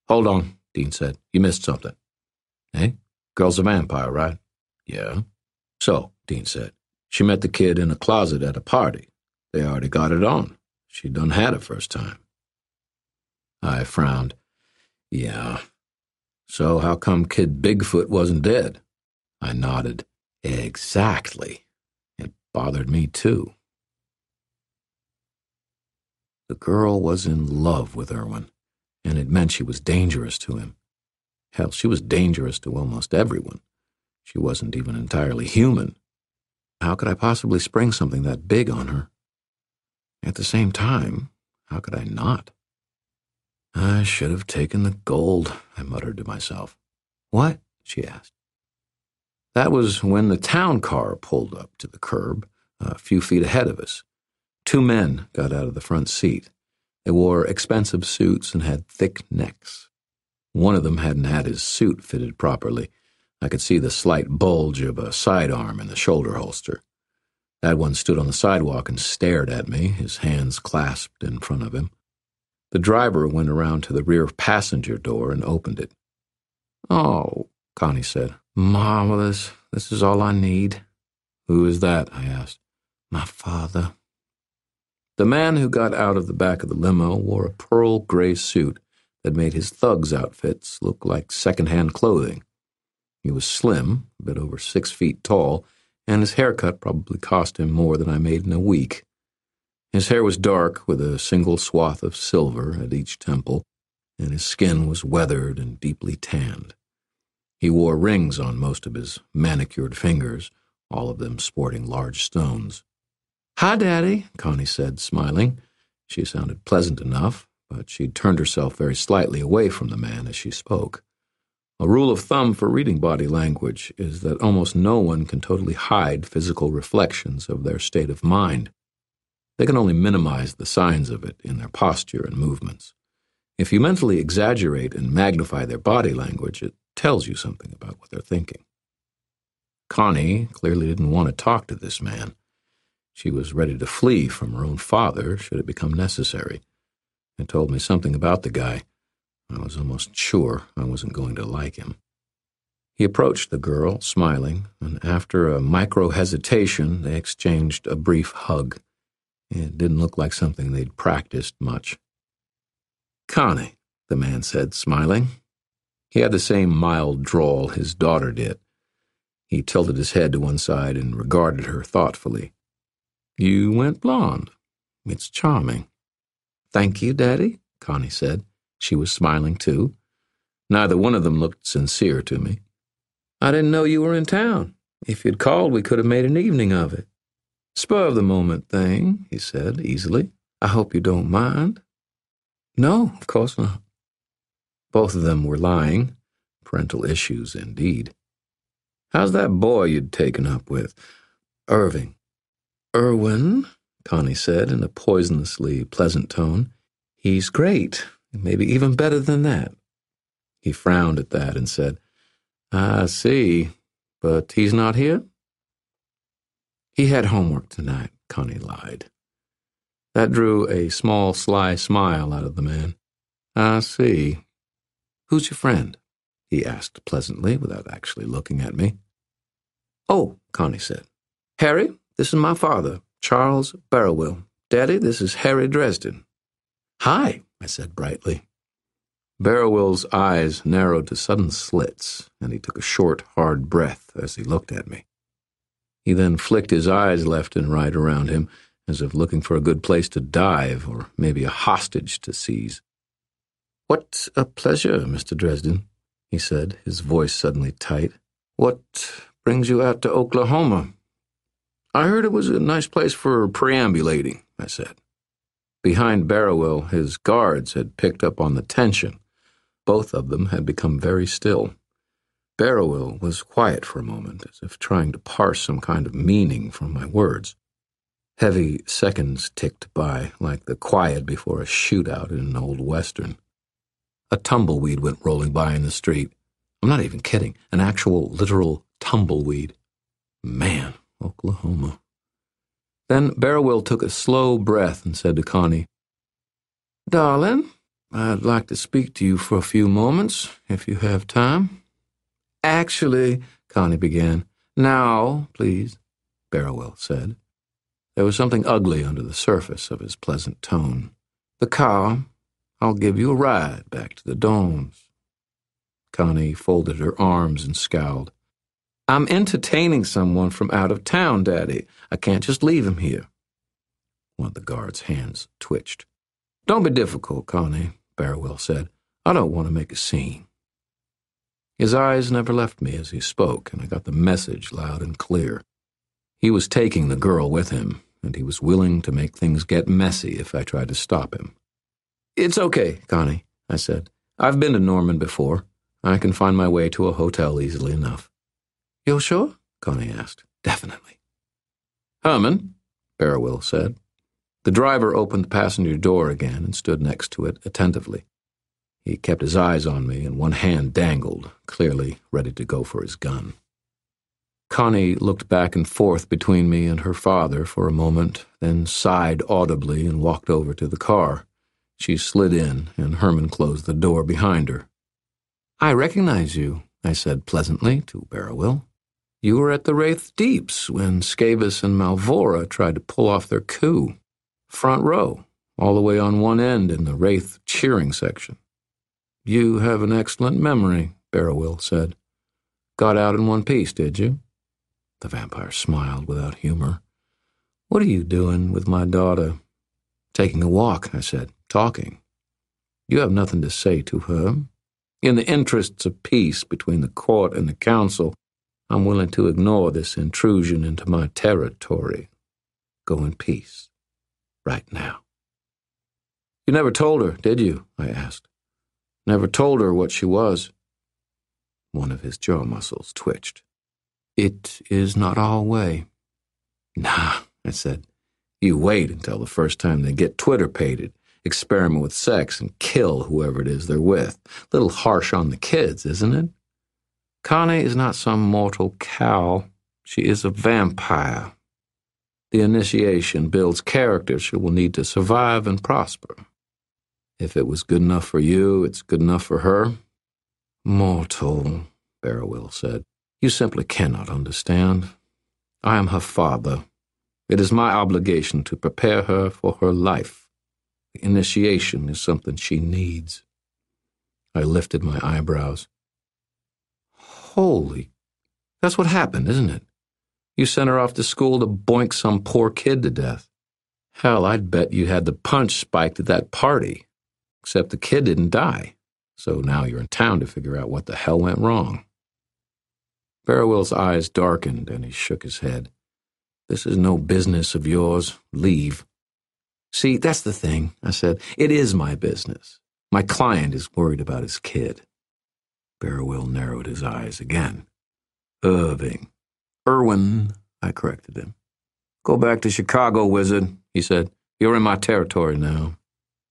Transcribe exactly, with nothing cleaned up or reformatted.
Hold on, Dean said. You missed something. Eh? Girl's a vampire, right? Yeah. So, Dean said, she met the kid in a closet at a party. They already got it on. She done had it first time. I frowned. Yeah. So how come Kid Bigfoot wasn't dead? I nodded. Exactly. It bothered me, too. The girl was in love with Irwin, and it meant she was dangerous to him. Hell, she was dangerous to almost everyone. She wasn't even entirely human. How could I possibly spring something that big on her? At the same time, how could I not? I should have taken the gold, I muttered to myself. What? She asked. That was when the town car pulled up to the curb, a few feet ahead of us. Two men got out of the front seat. They wore expensive suits and had thick necks. One of them hadn't had his suit fitted properly. I could see the slight bulge of a sidearm in the shoulder holster. That one stood on the sidewalk and stared at me, his hands clasped in front of him. The driver went around to the rear passenger door and opened it. Oh, Connie said. Marvelous. This is all I need. Who is that? I asked. My father. The man who got out of the back of the limo wore a pearl gray suit that made his thug's outfits look like second-hand clothing. He was slim, a bit over six feet tall, and his haircut probably cost him more than I made in a week. His hair was dark, with a single swath of silver at each temple, and his skin was weathered and deeply tanned. He wore rings on most of his manicured fingers, all of them sporting large stones. Hi, Daddy, Connie said, smiling. She sounded pleasant enough, but she turned herself very slightly away from the man as she spoke. A rule of thumb for reading body language is that almost no one can totally hide physical reflections of their state of mind. They can only minimize the signs of it in their posture and movements. If you mentally exaggerate and magnify their body language, it tells you something about what they're thinking. Connie clearly didn't want to talk to this man. She was ready to flee from her own father should it become necessary. It told me something about the guy. I was almost sure I wasn't going to like him. He approached the girl, smiling, and after a micro-hesitation, they exchanged a brief hug. It didn't look like something they'd practiced much. Connie, the man said, smiling. He had the same mild drawl his daughter did. He tilted his head to one side and regarded her thoughtfully. You went blonde. It's charming. Thank you, Daddy, Connie said. She was smiling, too. Neither one of them looked sincere to me. I didn't know you were in town. If you'd called, we could have made an evening of it. Spur of the moment thing, he said easily. I hope you don't mind. No, of course not. Both of them were lying. Parental issues, indeed. How's that boy you'd taken up with? Irving. Irwin, Connie said in a poisonously pleasant tone. He's great, maybe even better than that. He frowned at that and said, I see, but he's not here? He had homework tonight, Connie lied. That drew a small, sly smile out of the man. I see. Who's your friend? He asked pleasantly without actually looking at me. Oh, Connie said. Harry, this is my father, Charles Barrow. Daddy, this is Harry Dresden. Hi, I said brightly. Barrowell's eyes narrowed to sudden slits, and he took a short, hard breath as he looked at me. He then flicked his eyes left and right around him, as if looking for a good place to dive, or maybe a hostage to seize. What a pleasure, Mister Dresden, he said, his voice suddenly tight. What brings you out to Oklahoma? I heard it was a nice place for perambulating, I said. Behind Barrowell, his guards had picked up on the tension. Both of them had become very still. Barrowell was quiet for a moment, as if trying to parse some kind of meaning from my words. Heavy seconds ticked by, like the quiet before a shootout in an old western. A tumbleweed went rolling by in the street. I'm not even kidding. An actual, literal tumbleweed. Man, Oklahoma. Then Barrowell took a slow breath and said to Connie, Darling, I'd like to speak to you for a few moments, if you have time. Actually, Connie began. Now, please, Barrowell said. There was something ugly under the surface of his pleasant tone. The car. I'll give you a ride back to the dorms. Connie folded her arms and scowled. I'm entertaining someone from out of town, Daddy. I can't just leave him here. One of the guard's hands twitched. Don't be difficult, Connie, Barrowell said. I don't want to make a scene. His eyes never left me as he spoke, and I got the message loud and clear. He was taking the girl with him, and he was willing to make things get messy if I tried to stop him. It's okay, Connie, I said. I've been to Norman before. I can find my way to a hotel easily enough. You're sure? Connie asked. Definitely. Herman, Barrowell said. The driver opened the passenger door again and stood next to it attentively. He kept his eyes on me, and one hand dangled, clearly ready to go for his gun. Connie looked back and forth between me and her father for a moment, then sighed audibly and walked over to the car. She slid in, and Herman closed the door behind her. I recognize you, I said pleasantly to Barrowell. You were at the Wraith Deeps when Skavis and Malvora tried to pull off their coup. Front row, all the way on one end in the Wraith cheering section. You have an excellent memory, Barrowell said. Got out in one piece, did you? The vampire smiled without humor. What are you doing with my daughter? Taking a walk, I said. Talking. You have nothing to say to her. In the interests of peace between the court and the council, I'm willing to ignore this intrusion into my territory. Go in peace. Right now. You never told her, did you? I asked. Never told her what she was. One of his jaw muscles twitched. It is not our way. Nah, I said. You wait until the first time they get Twitter-pated, experiment with sex, and kill whoever it is they're with. Little harsh on the kids, isn't it? Connie is not some mortal cow. She is a vampire. The initiation builds character she will need to survive and prosper. If it was good enough for you, it's good enough for her. Mortal, Barrowell said. You simply cannot understand. I am her father. It is my obligation to prepare her for her life. The initiation is something she needs. I lifted my eyebrows. Holy, that's what happened, isn't it? You sent her off to school to boink some poor kid to death. Hell, I'd bet you had the punch spiked at that party. Except the kid didn't die. So now you're in town to figure out what the hell went wrong. Barrowell's eyes darkened, and he shook his head. This is no business of yours. Leave. See, that's the thing, I said. It is my business. My client is worried about his kid. Barrowell narrowed his eyes again. Irving. Irwin, I corrected him. Go back to Chicago, wizard, he said. You're in my territory now.